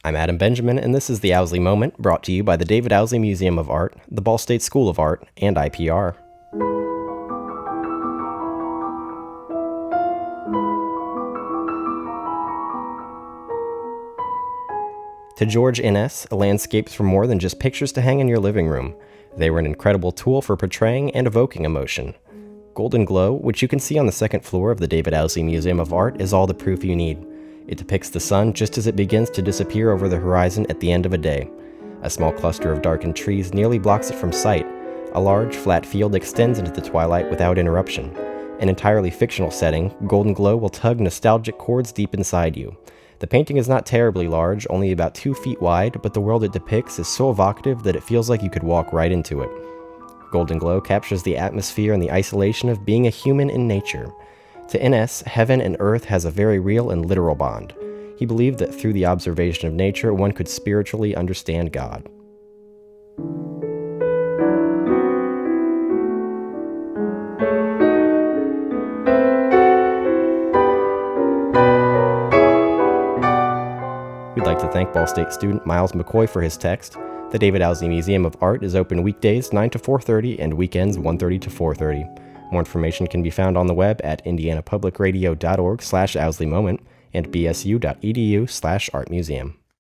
I'm Adam Benjamin, and this is the Owsley Moment, brought to you by the David Owsley Museum of Art, the Ball State School of Art, and IPR. To George Inness, landscapes were more than just pictures to hang in your living room. They were an incredible tool for portraying and evoking emotion. Golden Glow, which you can see on the second floor of the David Owsley Museum of Art, is all the proof you need. It depicts the sun just as it begins to disappear over the horizon at the end of a day. A small cluster of darkened trees nearly blocks it from sight. A large, flat field extends into the twilight without interruption. An entirely fictional setting, Golden Glow will tug nostalgic chords deep inside you. The painting is not terribly large, only about 2 feet wide, but the world it depicts is so evocative that it feels like you could walk right into it. Golden Glow captures the atmosphere and the isolation of being a human in nature. To Inness, heaven and earth has a very real and literal bond. He believed that through the observation of nature, one could spiritually understand God. We'd like to thank Ball State student Miles McCoy for his text. The David Owsley Museum of Art is open weekdays 9 to 4:30 and weekends 1:30 to 4:30. More information can be found on the web at indianapublicradio.org/OwsleyMoment and bsu.edu/artmuseum.